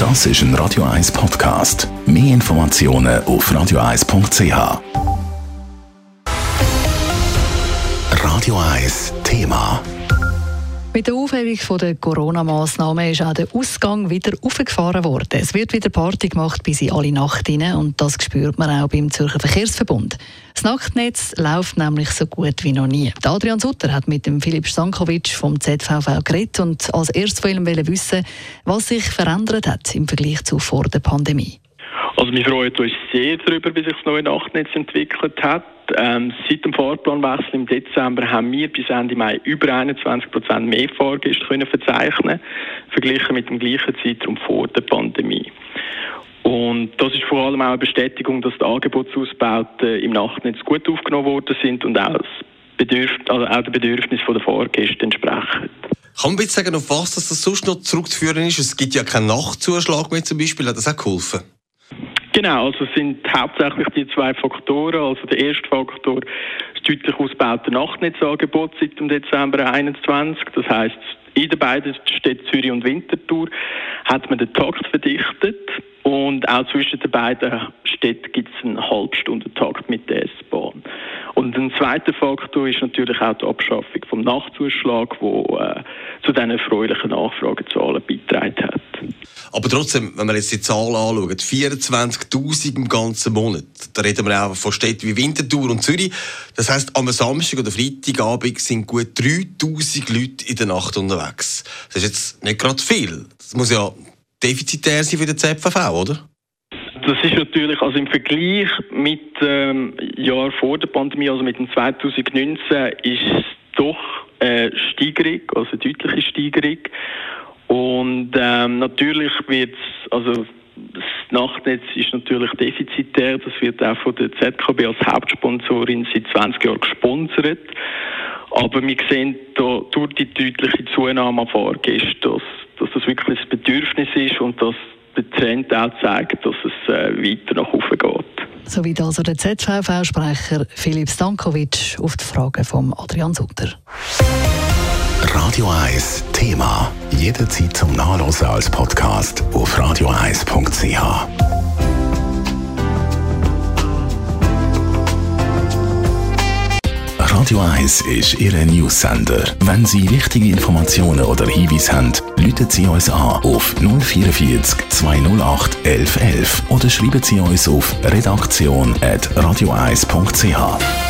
Das ist ein Radio 1 Podcast. Mehr Informationen auf radio1.ch. Radio 1 Thema. Mit der Aufhebung der Corona-Massnahmen ist auch der Ausgang wieder aufgefahren worden. Es wird wieder Party gemacht bis in alle Nacht hinein und das spürt man auch beim Zürcher Verkehrsverbund. Das Nachtnetz läuft nämlich so gut wie noch nie. Adrian Sutter hat mit dem Philipp Stankovic vom ZVV geredet und als erstes von ihm wissen, was sich verändert hat im Vergleich zu vor der Pandemie. Also wir freuen uns sehr darüber, wie sich das neue Nachtnetz entwickelt hat. Seit dem Fahrplanwechsel im Dezember haben wir bis Ende Mai über 21% mehr Fahrgäste können verzeichnen, verglichen mit dem gleichen Zeitraum vor der Pandemie. Und das ist vor allem auch eine Bestätigung, dass die Angebotsausbauten im Nachtnetz gut aufgenommen worden sind und auch den Bedürfnissen der Fahrgäste entsprechen. Kann man bitte sagen, auf was das sonst noch zurückzuführen ist? Es gibt ja keinen Nachtzuschlag mehr zum Beispiel. Hat das auch geholfen? Genau, also es sind hauptsächlich die zwei Faktoren. Also der erste Faktor, das deutlich ausgebaute Nachtnetzangebot seit dem Dezember 2021. Das heisst, in den beiden Städten Zürich und Winterthur hat man den Takt verdichtet. Und auch zwischen den beiden Städten gibt es einen Halbstundentakt mit der S-Bahn. Und ein zweiter Faktor ist natürlich auch die Abschaffung vom Nachtzuschlag, der zu diesen erfreulichen Nachfragezahlen beigetragen hat. Aber trotzdem, wenn wir jetzt die Zahlen anschauen, 24'000 im ganzen Monat, da reden wir auch von Städten wie Winterthur und Zürich. Das heisst, am Samstag oder Freitagabend sind gut 3'000 Leute in der Nacht unterwegs. Das ist jetzt nicht gerade viel. Das muss ja defizitär sein für den ZVV, oder? Das ist natürlich, also im Vergleich mit dem Jahr vor der Pandemie, also mit dem 2019, ist es doch eine Steigerung, also eine deutliche Steigerung. Und natürlich wird also das Nachtnetz ist natürlich defizitär, das wird auch von der ZKB als Hauptsponsorin seit 20 Jahren gesponsert. Aber wir sehen da durch die deutliche Zunahme an Fahrgästen, dass das wirklich ein Bedürfnis ist und dass der Trend auch zeigt, dass es weiter nach oben geht. So wie also der ZVV-Sprecher Philipp Stankovic auf die Frage von Adrian Sutter. Radio 1 Thema. Jederzeit zum Nachlesen als Podcast auf radio1.ch. Radio 1 ist Ihr News-Sender. Wenn Sie wichtige Informationen oder Hinweise haben, rufen Sie uns an auf 044 208 1111 oder schreiben Sie uns auf redaktion@radio1.ch.